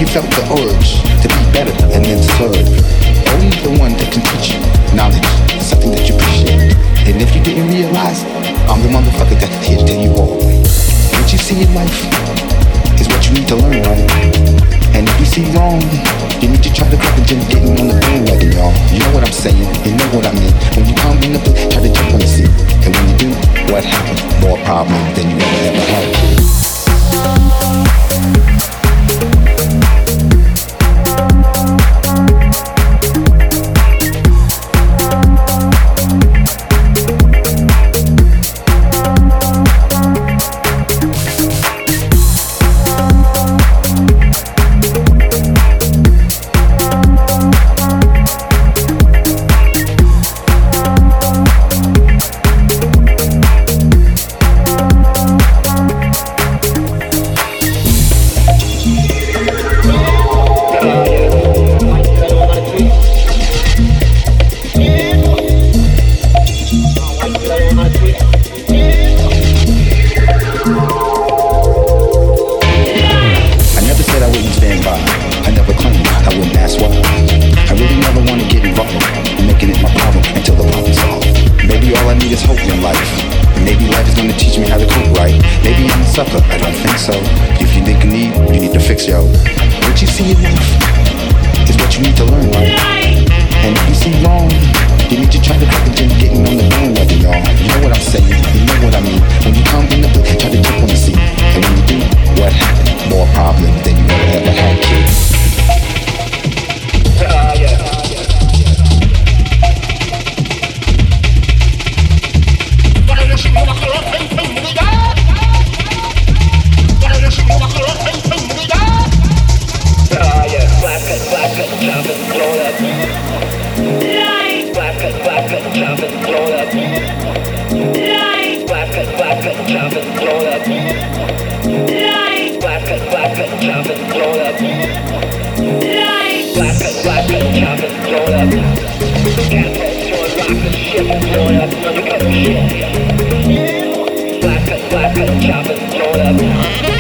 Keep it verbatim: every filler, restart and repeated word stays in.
you felt the urge to be better and then serve. Only the one that can teach you knowledge, something that you appreciate. And if you didn't realize, I'm the motherfucker that's here to tell you all. What you see in life is what you need to learn, right? And if you see wrong, you need to try to cut the gym getting on the bandwagon, y'all. You know what I'm saying, you know what I mean. When you come in the book, try to jump on the seat. And when you do, what happens? More problems than you ever ever had. Black, black, chop it, blow it up.